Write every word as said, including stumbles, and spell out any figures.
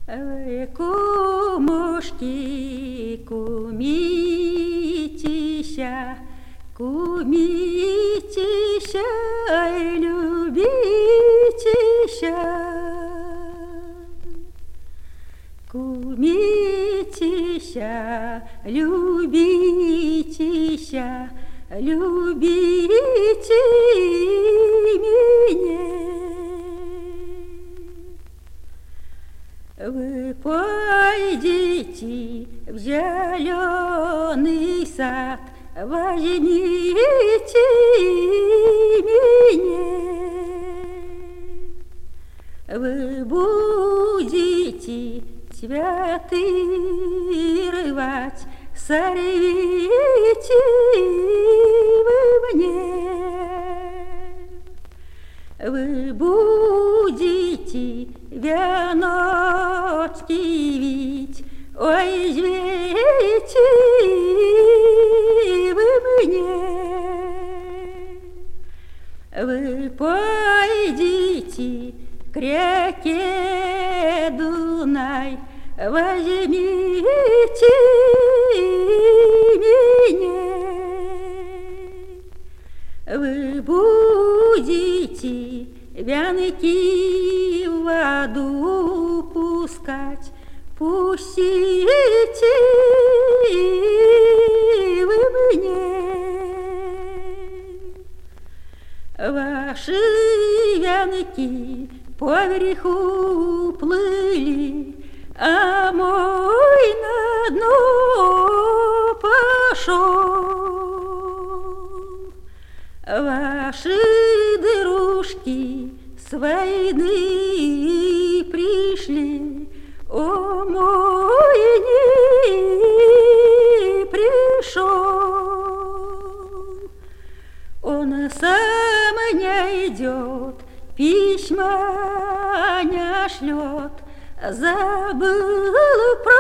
Ой, кумушки, кумитися, кумитися и любитися. Кумитися, любитися, любите меня. Вы пойдите в зеленый сад, возьмите меня. Вы будете цветы рвать, сорвите вы мне. Вы будете веночки вить, ой, извейте вы мне. Вы пойдите к реке Дунай, возьмите меня. Вы будете вянки в воду пускать, пустите вы мне. Ваши вянки поверху плыли, а мой на дно пошел. Ваши дырушки с войны пришли, о, мой не пришел. Он сам не идет, письма не шлет, забыл про